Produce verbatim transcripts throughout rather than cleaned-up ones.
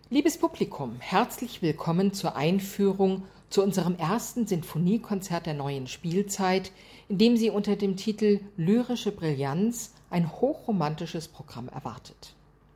Liebes Publikum, herzlich willkommen zur Einführung zu unserem ersten Sinfoniekonzert der neuen Spielzeit, in dem Sie unter dem Titel Lyrische Brillanz ein hochromantisches Programm erwartet.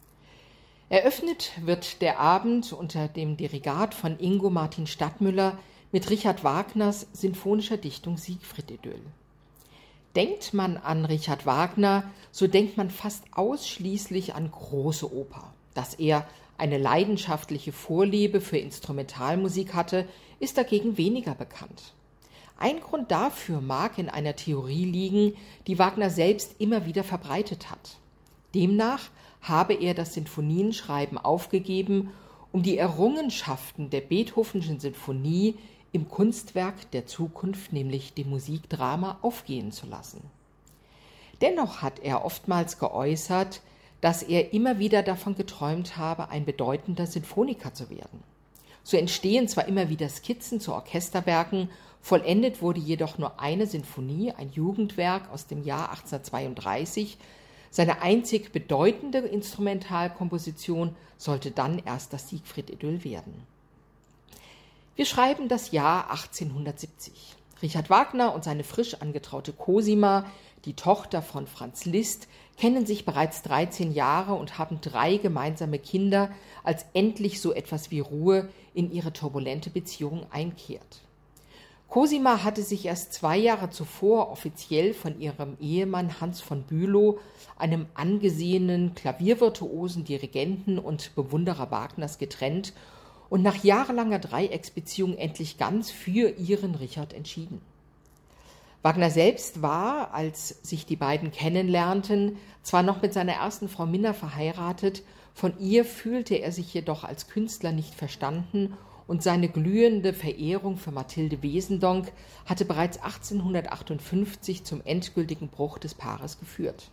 Eröffnet wird der Abend unter dem Dirigat von Ingo Martin Stadtmüller mit Richard Wagners sinfonischer Dichtung Siegfried-Idyll. Denkt man an Richard Wagner, so denkt man fast ausschließlich an große Oper. Dass er eine leidenschaftliche Vorliebe für Instrumentalmusik hatte, ist dagegen weniger bekannt. Ein Grund dafür mag in einer Theorie liegen, die Wagner selbst immer wieder verbreitet hat. Demnach habe er das Sinfonienschreiben aufgegeben, um die Errungenschaften der Beethovenschen Sinfonie im Kunstwerk der Zukunft, nämlich dem Musikdrama, aufgehen zu lassen. Dennoch hat er oftmals geäußert, dass er immer wieder davon geträumt habe, ein bedeutender Sinfoniker zu werden. So entstehen zwar immer wieder Skizzen zu Orchesterwerken, vollendet wurde jedoch nur eine Sinfonie, ein Jugendwerk aus dem Jahr achtzehnhundertzweiunddreißig. Seine einzig bedeutende Instrumentalkomposition sollte dann erst das Siegfried-Idyll werden. Wir schreiben das Jahr achtzehnhundertsiebzig. Richard Wagner und seine frisch angetraute Cosima, die Tochter von Franz Liszt, kennen sich bereits dreizehn Jahre und haben drei gemeinsame Kinder, als endlich so etwas wie Ruhe in ihre turbulente Beziehung einkehrt. Cosima hatte sich erst zwei Jahre zuvor offiziell von ihrem Ehemann Hans von Bülow, einem angesehenen Klaviervirtuosen, Dirigenten und Bewunderer Wagners, getrennt und nach jahrelanger Dreiecksbeziehung endlich ganz für ihren Richard entschieden. Wagner selbst war, als sich die beiden kennenlernten, zwar noch mit seiner ersten Frau Minna verheiratet, von ihr fühlte er sich jedoch als Künstler nicht verstanden und seine glühende Verehrung für Mathilde Wesendonck hatte bereits achtzehnhundertachtundfünfzig zum endgültigen Bruch des Paares geführt.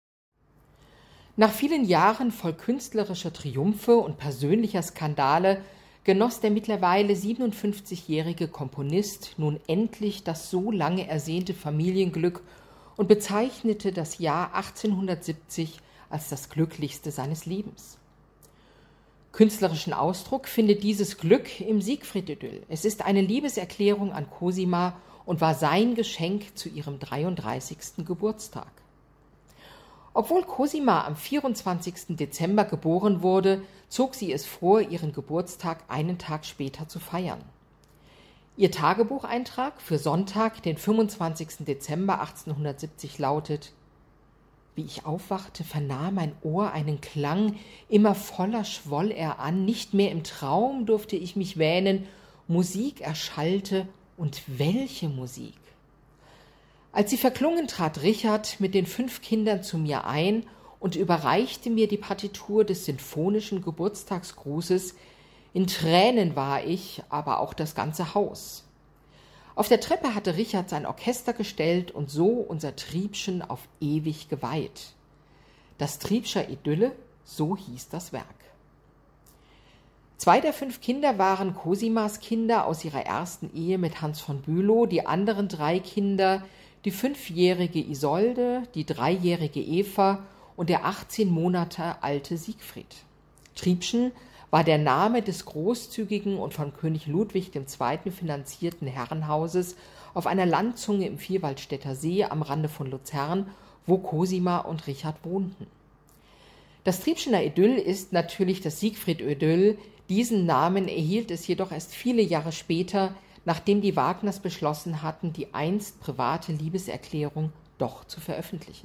Nach vielen Jahren voll künstlerischer Triumphe und persönlicher Skandale genoss der mittlerweile siebenundfünfzigjährige Komponist nun endlich das so lange ersehnte Familienglück und bezeichnete das Jahr achtzehnhundertsiebzig als das glücklichste seines Lebens. Künstlerischen Ausdruck findet dieses Glück im Siegfried-Idyll. Es ist eine Liebeserklärung an Cosima und war sein Geschenk zu ihrem dreiunddreißigsten Geburtstag. Obwohl Cosima am vierundzwanzigsten Dezember geboren wurde, zog sie es vor, ihren Geburtstag einen Tag später zu feiern. Ihr Tagebucheintrag für Sonntag, den fünfundzwanzigsten Dezember achtzehnhundertsiebzig lautet: Wie ich aufwachte, vernahm mein Ohr einen Klang, immer voller schwoll er an, nicht mehr im Traum durfte ich mich wähnen, Musik erschallte, und welche Musik! Als sie verklungen, trat Richard mit den fünf Kindern zu mir ein und überreichte mir die Partitur des sinfonischen Geburtstagsgrußes. In Tränen war ich, aber auch das ganze Haus. Auf der Treppe hatte Richard sein Orchester gestellt und so unser Triebschen auf ewig geweiht. Das Triebscher Idylle, so hieß das Werk. Zwei der fünf Kinder waren Cosimas Kinder aus ihrer ersten Ehe mit Hans von Bülow, die anderen drei Kinder die fünfjährige Isolde, die dreijährige Eva und der achtzehn Monate alte Siegfried. Triebschen war der Name des großzügigen und von König Ludwig der Zweite finanzierten Herrenhauses auf einer Landzunge im Vierwaldstätter See am Rande von Luzern, wo Cosima und Richard wohnten. Das Triebschener Idyll ist natürlich das Siegfried-Idyll. Diesen Namen erhielt es jedoch erst viele Jahre später, nachdem die Wagners beschlossen hatten, die einst private Liebeserklärung doch zu veröffentlichen.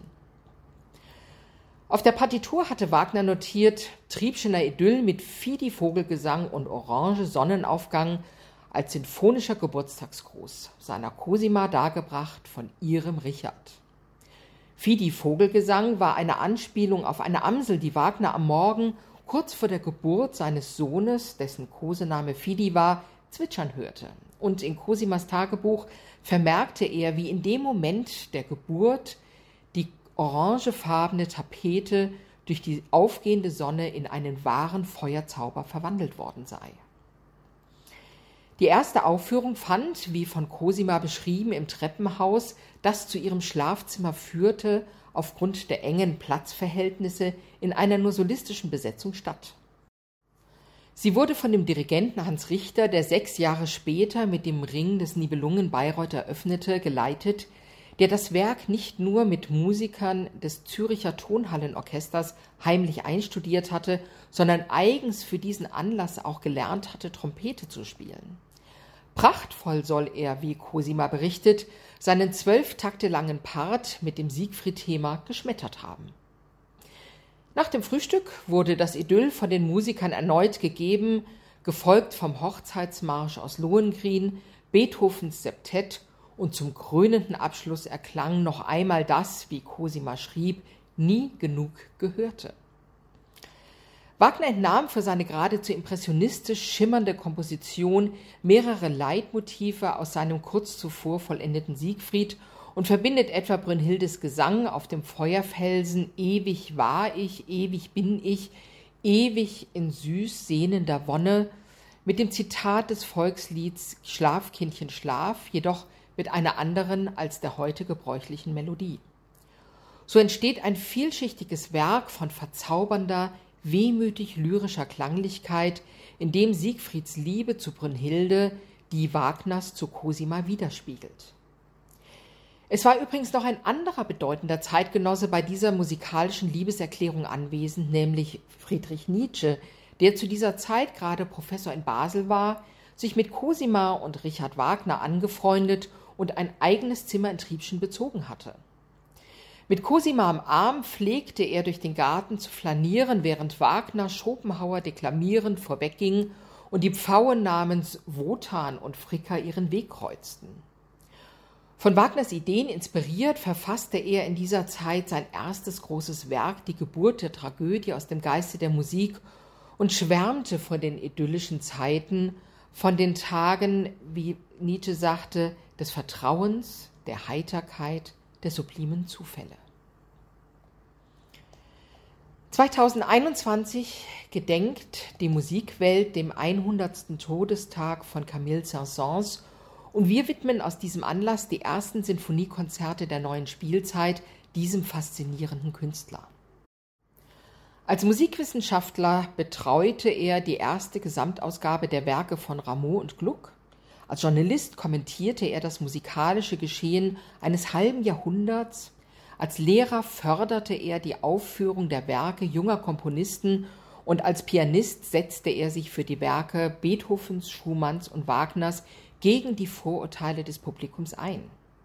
Auf der Partitur hatte Wagner notiert: Triebschener Idyll mit Fidi-Vogelgesang und Orange Sonnenaufgang als sinfonischer Geburtstagsgruß seiner Cosima, dargebracht von ihrem Richard. Fidi-Vogelgesang war eine Anspielung auf eine Amsel, die Wagner am Morgen kurz vor der Geburt seines Sohnes, dessen Kosename Fidi war, zwitschern hörte. Und in Cosimas Tagebuch vermerkte er, wie in dem Moment der Geburt die orangefarbene Tapete durch die aufgehende Sonne in einen wahren Feuerzauber verwandelt worden sei. Die erste Aufführung fand, wie von Cosima beschrieben, im Treppenhaus, das zu ihrem Schlafzimmer führte, aufgrund der engen Platzverhältnisse in einer nur solistischen Besetzung statt. Sie wurde von dem Dirigenten Hans Richter, der sechs Jahre später mit dem Ring des Nibelungen Bayreuth eröffnete, geleitet, der das Werk nicht nur mit Musikern des Züricher Tonhallenorchesters heimlich einstudiert hatte, sondern eigens für diesen Anlass auch gelernt hatte, Trompete zu spielen. Prachtvoll soll er, wie Cosima berichtet, seinen zwölf Takte langen Part mit dem Siegfried-Thema geschmettert haben. Nach dem Frühstück wurde das Idyll von den Musikern erneut gegeben, gefolgt vom Hochzeitsmarsch aus Lohengrin, Beethovens Septett, und zum krönenden Abschluss erklang noch einmal das, wie Cosima schrieb, nie genug gehörte. Wagner entnahm für seine geradezu impressionistisch schimmernde Komposition mehrere Leitmotive aus seinem kurz zuvor vollendeten Siegfried und verbindet etwa Brünnhildes Gesang auf dem Feuerfelsen »Ewig war ich, ewig bin ich, ewig in süß sehnender Wonne« mit dem Zitat des Volkslieds »Schlaf, Kindchen, schlaf«, jedoch mit einer anderen als der heute gebräuchlichen Melodie. So entsteht ein vielschichtiges Werk von verzaubernder, wehmütig lyrischer Klanglichkeit, in dem Siegfrieds Liebe zu Brünnhilde die Wagners zu Cosima widerspiegelt. Es war übrigens noch ein anderer bedeutender Zeitgenosse bei dieser musikalischen Liebeserklärung anwesend, nämlich Friedrich Nietzsche, der zu dieser Zeit gerade Professor in Basel war, sich mit Cosima und Richard Wagner angefreundet und ein eigenes Zimmer in Triebschen bezogen hatte. Mit Cosima am Arm pflegte er durch den Garten zu flanieren, während Wagner Schopenhauer deklamierend vorwegging und die Pfauen namens Wotan und Fricker ihren Weg kreuzten. Von Wagners Ideen inspiriert, verfasste er in dieser Zeit sein erstes großes Werk, die Geburt der Tragödie aus dem Geiste der Musik, und schwärmte von den idyllischen Zeiten, von den Tagen, wie Nietzsche sagte, des Vertrauens, der Heiterkeit, der sublimen Zufälle. zweitausendeinundzwanzig gedenkt die Musikwelt dem hundertsten Todestag von Camille Saint-Saëns und wir widmen aus diesem Anlass die ersten Sinfoniekonzerte der neuen Spielzeit diesem faszinierenden Künstler. Als Musikwissenschaftler betreute er die erste Gesamtausgabe der Werke von Rameau und Gluck. Als Journalist kommentierte er das musikalische Geschehen eines halben Jahrhunderts. Als Lehrer förderte er die Aufführung der Werke junger Komponisten und als Pianist setzte er sich für die Werke Beethovens, Schumanns und Wagners gegen die Vorurteile des Publikums ein.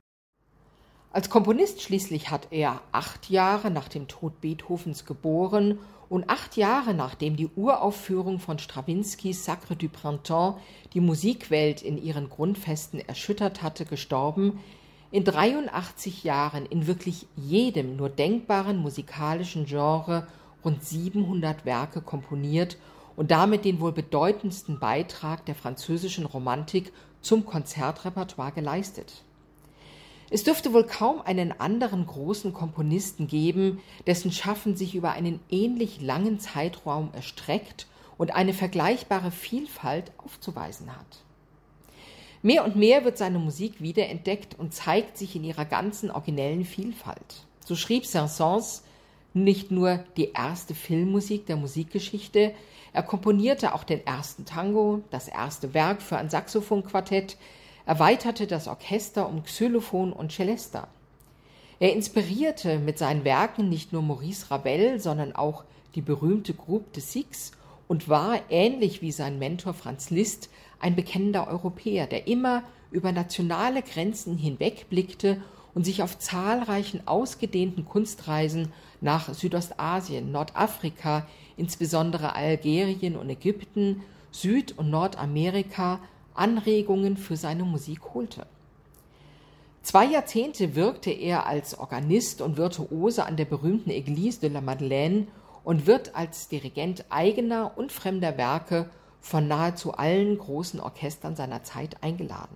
Als Komponist schließlich hat er acht Jahre nach dem Tod Beethovens geboren und acht Jahre nachdem die Uraufführung von Strawinskys Sacre du Printemps die Musikwelt in ihren Grundfesten erschüttert hatte, gestorben, in dreiundachtzig Jahren in wirklich jedem nur denkbaren musikalischen Genre rund siebenhundert Werke komponiert und damit den wohl bedeutendsten Beitrag der französischen Romantik zum Konzertrepertoire geleistet. Es dürfte wohl kaum einen anderen großen Komponisten geben, dessen Schaffen sich über einen ähnlich langen Zeitraum erstreckt und eine vergleichbare Vielfalt aufzuweisen hat. Mehr und mehr wird seine Musik wiederentdeckt und zeigt sich in ihrer ganzen originellen Vielfalt. So schrieb Saint-Saëns nicht nur die erste Filmmusik der Musikgeschichte, er komponierte auch den ersten Tango, das erste Werk für ein Saxophonquartett, erweiterte das Orchester um Xylophon und Celesta. Er inspirierte mit seinen Werken nicht nur Maurice Ravel, sondern auch die berühmte Groupe de Six und war, ähnlich wie sein Mentor Franz Liszt, ein bekennender Europäer, der immer über nationale Grenzen hinwegblickte und sich auf zahlreichen ausgedehnten Kunstreisen nach Südostasien, Nordafrika, insbesondere Algerien und Ägypten, Süd- und Nordamerika Anregungen für seine Musik holte. Zwei Jahrzehnte wirkte er als Organist und Virtuose an der berühmten Église de la Madeleine und wird als Dirigent eigener und fremder Werke von nahezu allen großen Orchestern seiner Zeit eingeladen.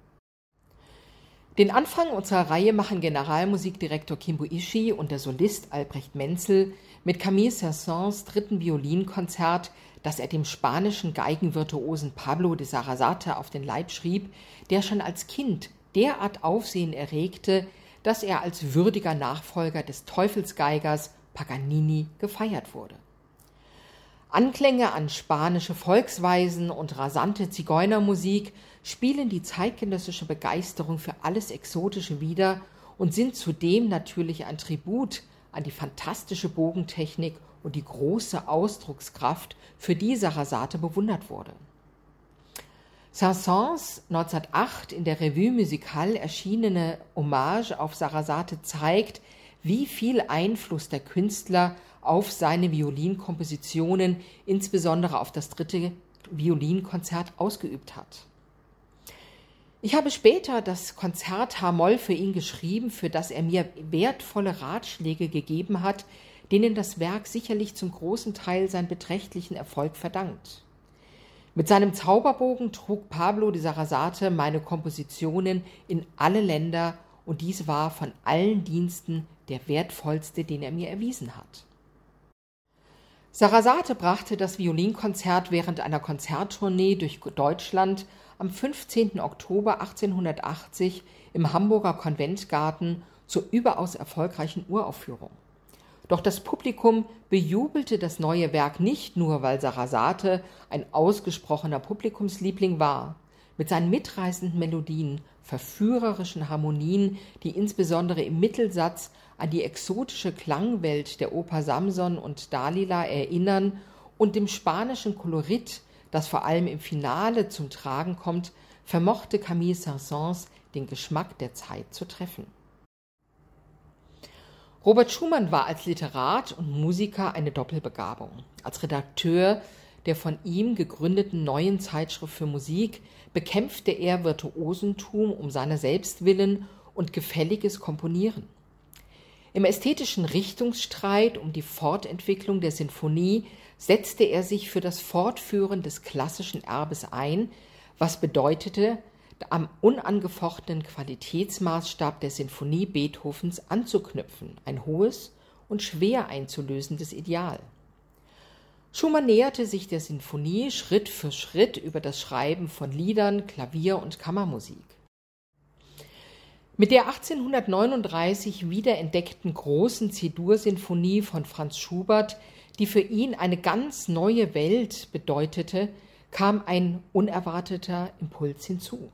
Den Anfang unserer Reihe machen Generalmusikdirektor Kimbo Ishii und der Solist Albrecht Menzel mit Camille Saint-Saëns dritten Violinkonzert, das er dem spanischen Geigenvirtuosen Pablo de Sarasate auf den Leib schrieb, der schon als Kind derart Aufsehen erregte, dass er als würdiger Nachfolger des Teufelsgeigers Paganini gefeiert wurde. Anklänge an spanische Volksweisen und rasante Zigeunermusik spielen die zeitgenössische Begeisterung für alles Exotische wider und sind zudem natürlich ein Tribut an die fantastische Bogentechnik und die große Ausdruckskraft, für die Sarasate bewundert wurde. Saint-Saëns neunzehnhundertacht in der Revue Musicale erschienene Hommage auf Sarasate zeigt, wie viel Einfluss der Künstler auf seine Violinkompositionen, insbesondere auf das dritte Violinkonzert, ausgeübt hat. Ich habe später das Konzert H-Moll für ihn geschrieben, für das er mir wertvolle Ratschläge gegeben hat, denen das Werk sicherlich zum großen Teil seinen beträchtlichen Erfolg verdankt. Mit seinem Zauberbogen trug Pablo de Sarasate meine Kompositionen in alle Länder und dies war von allen Diensten der wertvollste, den er mir erwiesen hat. Sarasate brachte das Violinkonzert während einer Konzerttournee durch Deutschland am fünfzehnten Oktober achtzehnhundertachtzig im Hamburger Konventgarten zur überaus erfolgreichen Uraufführung. Doch das Publikum bejubelte das neue Werk nicht nur, weil Sarasate ein ausgesprochener Publikumsliebling war. Mit seinen mitreißenden Melodien, verführerischen Harmonien, die insbesondere im Mittelsatz an die exotische Klangwelt der Oper Samson und Dalila erinnern und dem spanischen Kolorit, das vor allem im Finale zum Tragen kommt, vermochte Camille Saint-Saëns den Geschmack der Zeit zu treffen. Robert Schumann war als Literat und Musiker eine Doppelbegabung. Als Redakteur der von ihm gegründeten Neuen Zeitschrift für Musik bekämpfte er Virtuosentum um seiner selbst willen und gefälliges Komponieren. Im ästhetischen Richtungsstreit um die Fortentwicklung der Sinfonie setzte er sich für das Fortführen des klassischen Erbes ein, was bedeutete, am unangefochtenen Qualitätsmaßstab der Sinfonie Beethovens anzuknüpfen, ein hohes und schwer einzulösendes Ideal. Schumann näherte sich der Sinfonie Schritt für Schritt über das Schreiben von Liedern, Klavier- und Kammermusik. Mit der achtzehnhundertneununddreißig wiederentdeckten großen C-Dur-Sinfonie von Franz Schubert, die für ihn eine ganz neue Welt bedeutete, kam ein unerwarteter Impuls hinzu.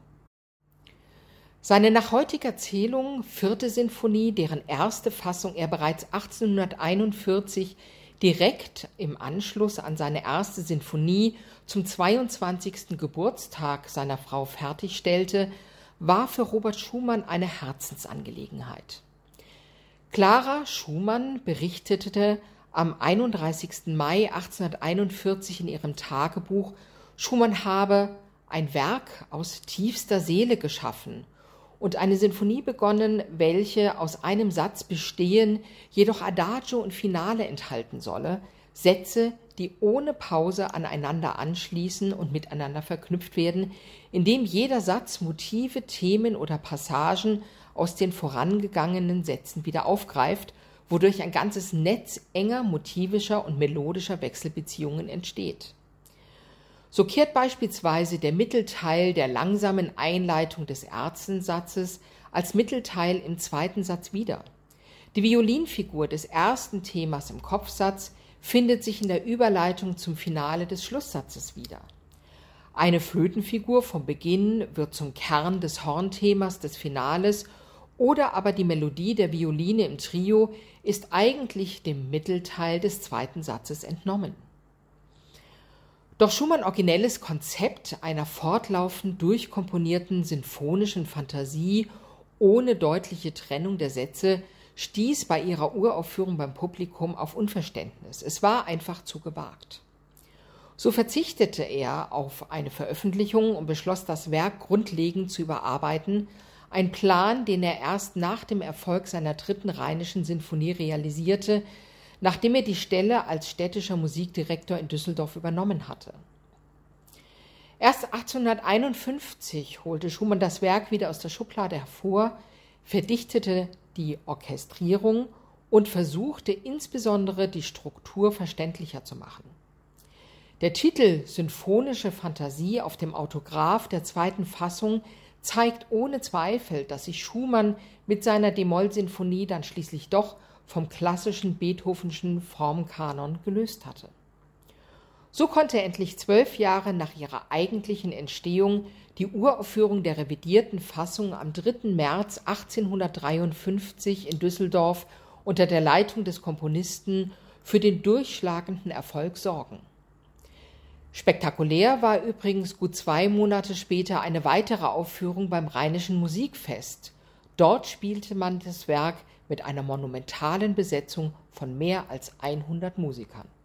Seine nach heutiger Zählung vierte Sinfonie, deren erste Fassung er bereits achtzehnhunderteinundvierzig direkt im Anschluss an seine erste Sinfonie zum zweiundzwanzigsten Geburtstag seiner Frau fertigstellte, war für Robert Schumann eine Herzensangelegenheit. Clara Schumann berichtete am einunddreißigsten Mai achtzehnhunderteinundvierzig in ihrem Tagebuch, Schumann habe ein Werk aus tiefster Seele geschaffen und eine Sinfonie begonnen, welche aus einem Satz bestehen, jedoch Adagio und Finale enthalten solle, Sätze, die ohne Pause aneinander anschließen und miteinander verknüpft werden, indem jeder Satz Motive, Themen oder Passagen aus den vorangegangenen Sätzen wieder aufgreift, wodurch ein ganzes Netz enger motivischer und melodischer Wechselbeziehungen entsteht. So kehrt beispielsweise der Mittelteil der langsamen Einleitung des ersten Satzes als Mittelteil im zweiten Satz wieder. Die Violinfigur des ersten Themas im Kopfsatz findet sich in der Überleitung zum Finale des Schlusssatzes wieder. Eine Flötenfigur vom Beginn wird zum Kern des Hornthemas des Finales oder aber die Melodie der Violine im Trio ist eigentlich dem Mittelteil des zweiten Satzes entnommen. Doch Schumanns originelles Konzept einer fortlaufend durchkomponierten sinfonischen Fantasie ohne deutliche Trennung der Sätze stieß bei ihrer Uraufführung beim Publikum auf Unverständnis. Es war einfach zu gewagt. So verzichtete er auf eine Veröffentlichung und beschloss, das Werk grundlegend zu überarbeiten, ein Plan, den er erst nach dem Erfolg seiner dritten Rheinischen Sinfonie realisierte, nachdem er die Stelle als städtischer Musikdirektor in Düsseldorf übernommen hatte. Erst achtzehnhunderteinundfünfzig holte Schumann das Werk wieder aus der Schublade hervor, verdichtete die Orchestrierung und versuchte insbesondere die Struktur verständlicher zu machen. Der Titel Sinfonische Fantasie auf dem Autograph der zweiten Fassung zeigt ohne Zweifel, dass sich Schumann mit seiner D-Moll-Sinfonie dann schließlich doch vom klassischen Beethovenschen Formkanon gelöst hatte. So konnte endlich zwölf Jahre nach ihrer eigentlichen Entstehung die Uraufführung der revidierten Fassung am dritten März achtzehnhundertdreiundfünfzig in Düsseldorf unter der Leitung des Komponisten für den durchschlagenden Erfolg sorgen. Spektakulär war übrigens gut zwei Monate später eine weitere Aufführung beim Rheinischen Musikfest. Dort spielte man das Werk mit einer monumentalen Besetzung von mehr als hundert Musikern.